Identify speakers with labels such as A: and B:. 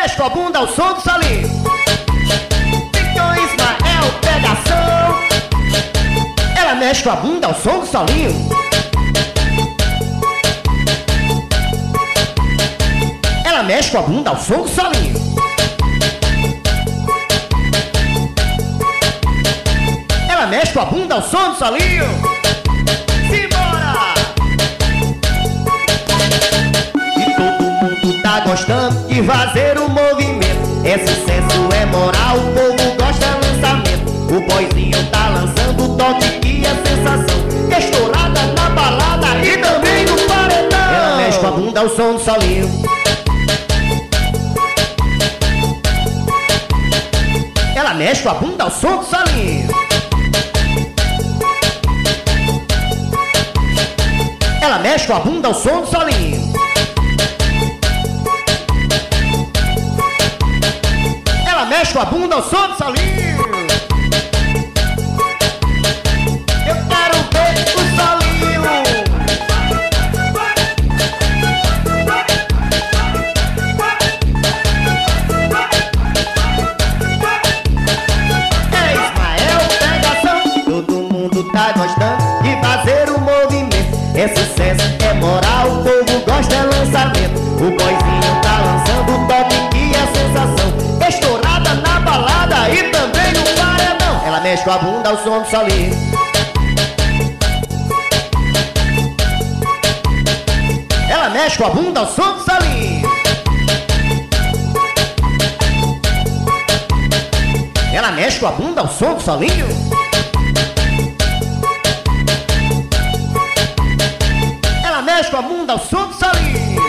A: mexe com a bunda ao som do solinho. Victor Ismael, pegação. Ela mexe com a bunda ao som do solinho. Ela mexe com a bunda ao som do solinho. Ela mexe com a bunda ao som do solinho. Simbora! E todo mundo tá gostando de fazer o movimento. É sucesso, é moral, o povo gosta do lançamento. O boyzinho tá lançando o toque que é sensação. Estourada na balada e também no paredão. Ela mexe com a bunda ao som do solinho. Ela mexe com a bunda ao som do solinho. Ela mexe com a bunda ao som do solinho. Ela mexe com a bunda ao som do solinho. Eu quero ver o solinho. É Ismael, pegação. Todo mundo tá gostando de fazer o movimento. É sucesso, é moral, o povo gosta, é lançamento. O boyzinho tá lançando o toque que é sensação. Estourada na balada e também no paredão. Ela mexe com a bunda ao som do solinho. Ela mexe com a bunda ao som do solinho. Ela mexe com a bunda ao som do solinho. Ela mexe com a bunda ao som do solinho.